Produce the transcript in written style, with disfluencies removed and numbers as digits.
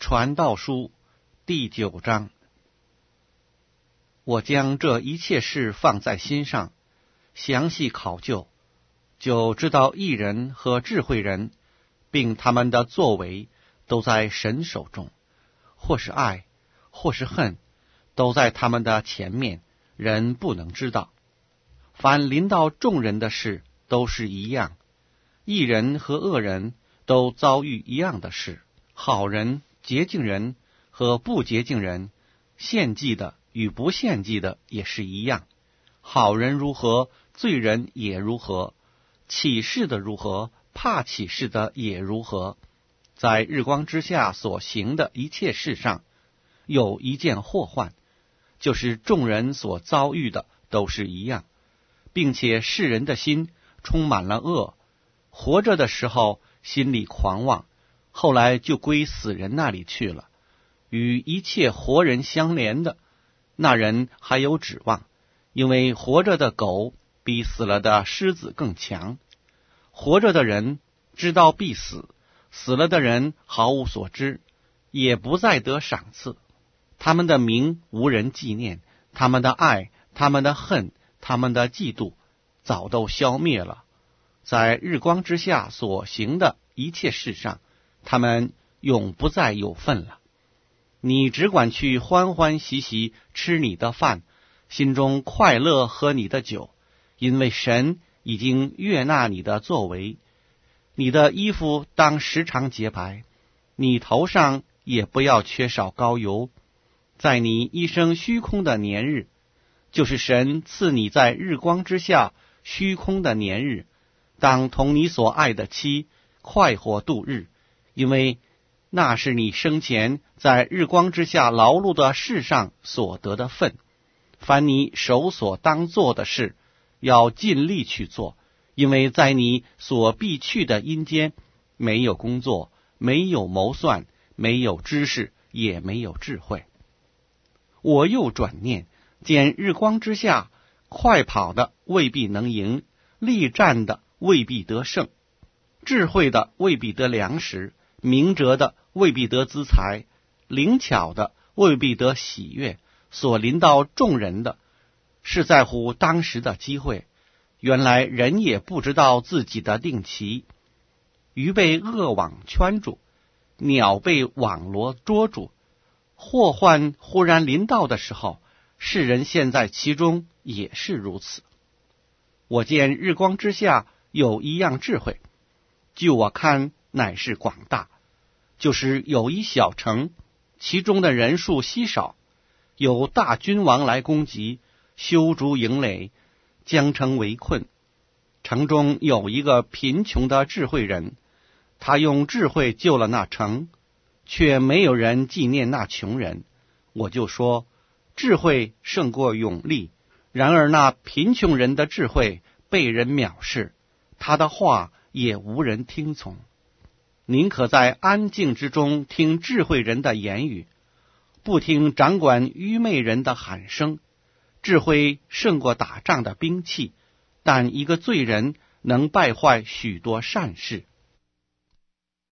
传道书第9章。我将这一切事放在心上，详细考究，就知道义人和智慧人，并他们的作为，都在神手中，或是爱，或是恨，都在他们的前面，人不能知道。凡临到众人的事，都是一样，义人和恶人都遭遇一样的事，好人、洁净人和不洁净人，献祭的与不献祭的也是一样。好人如何，罪人也如何；起誓的如何，怕起誓的也如何。在日光之下所行的一切事上，有一件祸患，就是众人所遭遇的都是一样，并且世人的心充满了恶，活着的时候心里狂妄，后来就归死人那里去了。与一切活人相连的，那人还有指望，因为活着的狗比死了的狮子更强。活着的人知道必死，死了的人毫无所知，也不再得赏赐。他们的名无人纪念，他们的爱，他们的恨，他们的嫉妒，早都消灭了。在日光之下所行的一切事上，他们永不再有份了。你只管去欢欢喜喜吃你的饭，心中快乐喝你的酒，因为神已经悦纳你的作为。你的衣服当时常洁白，你头上也不要缺少膏油。在你一生虚空的年日，就是神赐你在日光之下虚空的年日，当同你所爱的妻快活度日，因为那是你生前在日光之下劳碌的事上所得的份。凡你手所当做的事，要尽力去做，因为在你所必去的阴间，没有工作，没有谋算，没有知识，也没有智慧。我又转念，见日光之下，快跑的未必能赢，力战的未必得胜，智慧的未必得粮食，明哲的未必得资财，灵巧的未必得喜悦。所临到众人的，是在乎当时的机会。原来人也不知道自己的定期，鱼被恶网圈住，鸟被网罗捉住。祸患忽然临到的时候，世人陷在其中也是如此。我见日光之下有一样智慧，就我看乃是广大，就是有一小城，其中的人数稀少，有大君王来攻击，修筑营垒，将城围困。城中有一个贫穷的智慧人，他用智慧救了那城，却没有人纪念那穷人。我就说，智慧胜过勇力。然而那贫穷人的智慧被人藐视，他的话也无人听从。宁可在安静之中听智慧人的言语，不听掌管愚昧人的喊声。智慧胜过打仗的兵器，但一个罪人能败坏许多善事。